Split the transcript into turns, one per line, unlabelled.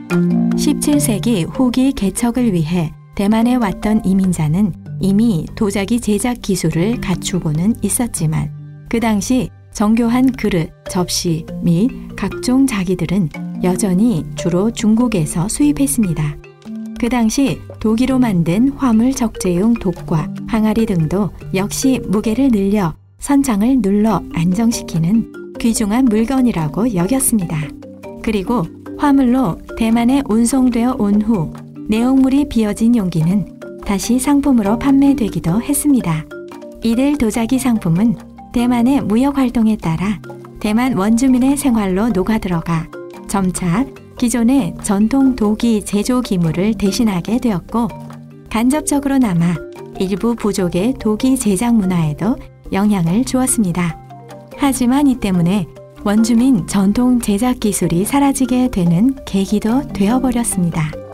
17세기 후기 개척을 위해 대만에 왔던 이민자는 이미 도자기 제작 기술을 갖추고는 있었지만 그 당시 정교한 그릇, 접시 및 각종 자기들은 여전히 주로 중국에서 수입했습니다. 그 당시 도기로 만든 화물 적재용 독과 항아리 등도 역시 무게를 늘려 선장을 눌러 안정시키는 귀중한 물건이라고 여겼습니다. 그리고 화물로 대만에 운송되어 온 후 내용물이 비어진 용기는 다시 상품으로 판매되기도 했습니다. 이들 도자기 상품은 대만의 무역 활동에 따라 대만 원주민의 생활로 녹아들어가 점차 기존의 전통 도기 제조 기물을 대신하게 되었고 간접적으로나마 일부 부족의 도기 제작 문화에도 영향을 주었습니다. 하지만 이 때문에 원주민 전통 제작 기술이 사라지게 되는 계기도 되어버렸습니다.